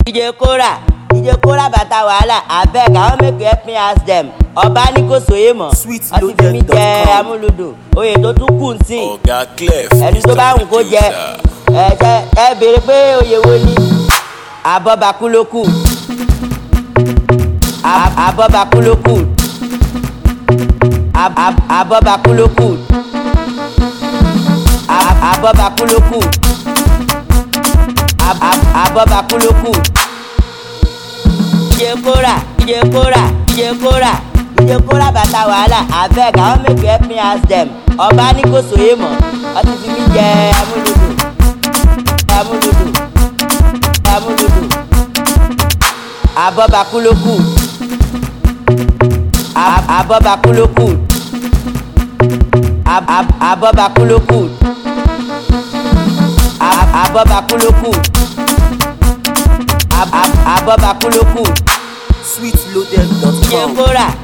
DJ Kora bàtà wàhálà abeg I wan make you help me ask them. Ọba ní kò sóyè mọ́ ọtí fi mí jẹ amúlùdùn oyè tó tún kù sí ẹni tó bá wù kó jẹ ẹ béèrè pé oyè wo ni abọ́bakú ló kù abọ́bakú ló kù abọ́bakú ló kù abọ́bakú ló kù abọ́bakú ló kù. DJ Kora bàtà wàhálà abeg I wan make you help me ask them. Ọba ní kò sóyè mọ́ ọtí fi mí jẹ amúlùdùn. Abọ́bakú ló kù abọ́bakú ló kù abọ́bakú ló kù abọ́bakú ló kù abọ́bakú ló kù. sweetloaded.com.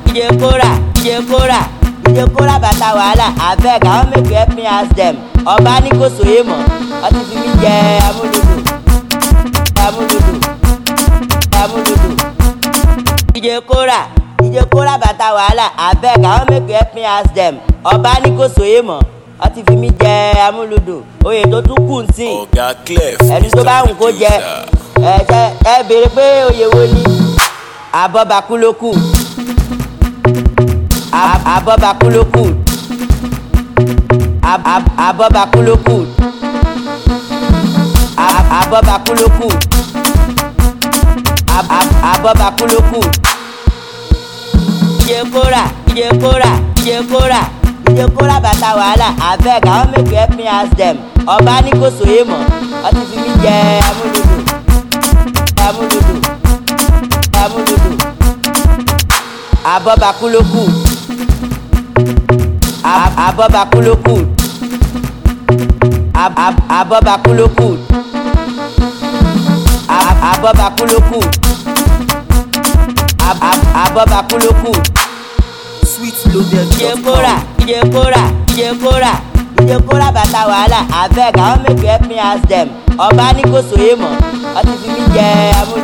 DJ Kora bàtà wàhálà abeg I wan make you help me ask them. Ọba ní kò sóyè mọ́ ọtí fi mí jẹ amúlùdùn. DJ Kora bàtà wàhálà abeg I wan make you help me ask them. Ọba ní kò sóyè mọ́ ọtí fi mí jẹ amúlùdùn oyè tó tún kù sí ẹni tó bá wù kó jẹ ẹ béèrè pé oyè wo ni abọ́bakú ló kù abọ́bakú ló kù abọ́bakú ló kù abọ́bakú ló kù abọ́bakú ló kù. DJ Kora bàtà wàhálà abeg I wan make you help me ask them. Ọba ní kò sóyè mọ́ ọtí fi mí jẹ amúlùdùn. Abọ́bakú ló kù abọ́bakú ló kù abọ́bakú ló kù abọ́bakú ló kù abọ́bakú ló kù. sweetloaded.com. DJ Kora bàtà wàhálà abeg I wan make you help me ask them. Ọba ní kò sóyè mọ́ ọtí fi mí jẹ amúlùdùn.